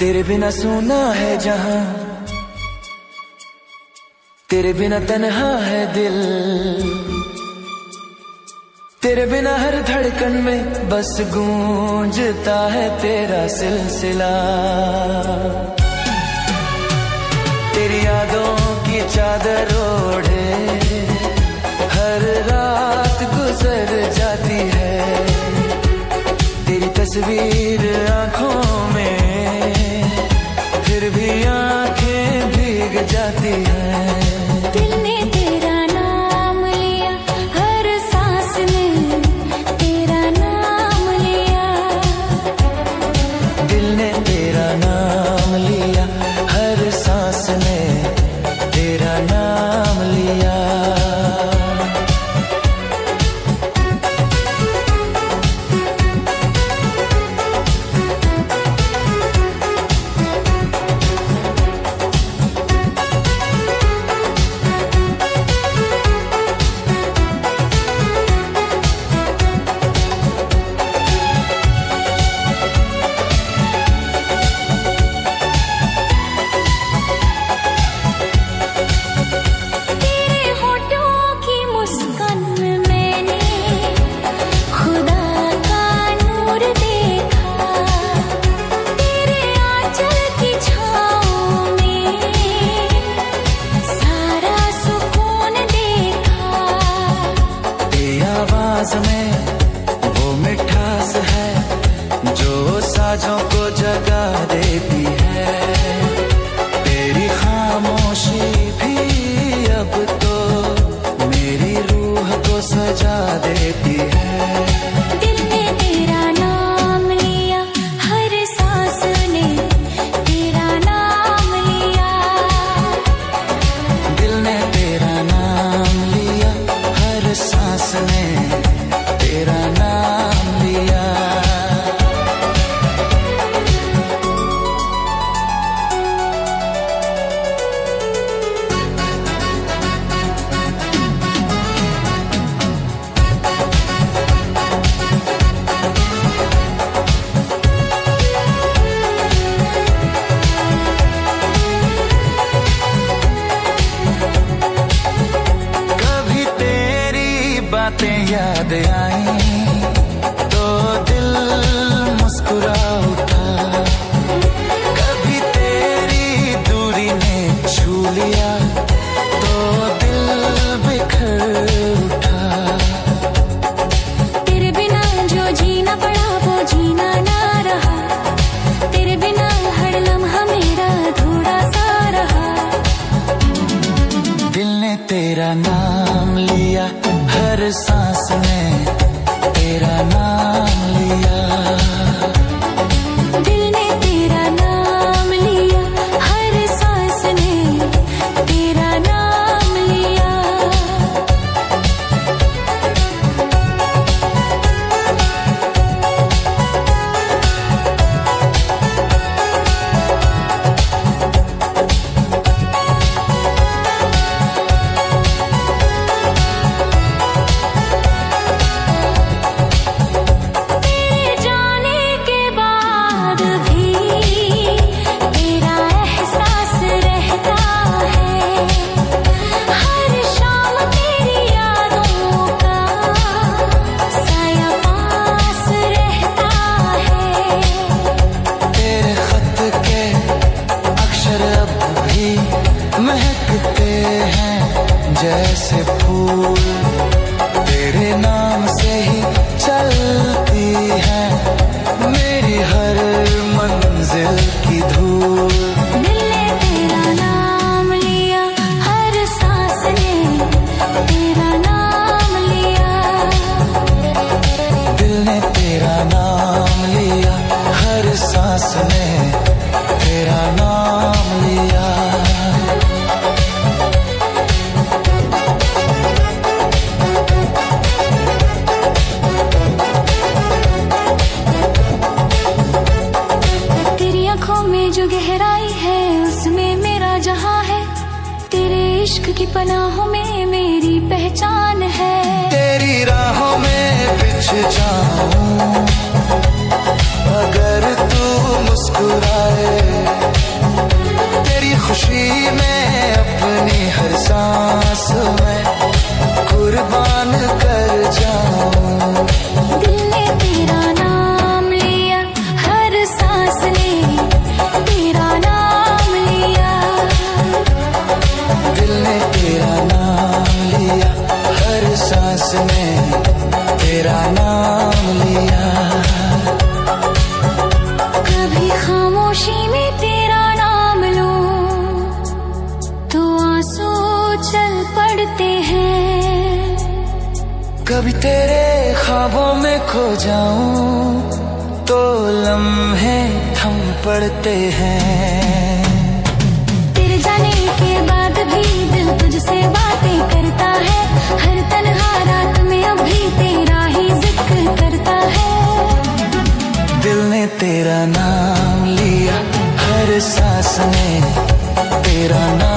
तेरे बिना सूना है जहां, तेरे बिना तन्हा है दिल, तेरे बिना हर धड़कन में बस गूंजता है तेरा सिलसिला। तेरी यादों की चादर ओढ़े हर रात गुजर जाती है, तेरी तस्वीर आंखों में फिर भी आंखें भीग जाती हैं। दिल ने तेरा नाम लिया हर सांस में, तेरा नाम लिया। दिल ने तेरा नाम लिया हर सांस में, तेरा नाम लिया। में वो मिठास है जो साजों को जगा देती है, तेरी खामोशी भी अब तो मेरी रूह को सजा देती है। दिल ने तेरा नाम लिया हर सांस ने, तेरा नाम लिया। दिल ने तेरा नाम लिया हर सांस ने, तेरा नाम लिया। कभी तेरी बातें याद आई तो दिल मुस्कुरा उठा, कभी तेरी दूरी ने छू लिया तो दिल बिखर उठा। तेरे बिना जो जीना पड़ा वो जीना ना रहा, तेरे बिना हर लम्हा मेरा थोड़ा सा रहा। दिल ने तेरा नाम लिया हर सांस में, तेरा नाम लिया। दिल ने तेरा नाम लिया हर सांस ने, तेरा नाम लिया। महकते हैं जैसे फूल, तेरे नाम से ही चलती है मेरी हर मंजिल की धूल। दिल ने तेरा नाम लिया हर सांस ने, तेरा नाम लिया। दिल ने तेरा नाम लिया हर सांस ने, तेरा नाम लिया। जो गहराई है उसमें मेरा जहां है, तेरे इश्क की पनाहों में मेरी पहचान है। तेरी राहों में बिछ जाऊं अगर तू मुस्कुराए, तेरी खुशी में अपनी हर सांस में कुर्बान कर जाऊं। दिल ने तेरा नाम लिया, हर सांस ने तेरा नाम लिया। दिल ने तेरा नाम लिया, हर सांस ने तेरा नाम लिया। कभी खामोशी में तेरा नाम लूं तो आंसू चल पड़ते हैं। कभी तेरे ख्वाबों में खो जाऊं तो लम्हे थम पड़ते हैं। तेरे जाने के बाद भी दिल तुझसे बातें करता है, हर तन्हा रात में अभी तेरा ही जिक्र करता है। दिल ने तेरा नाम लिया, हर सांस ने तेरा नाम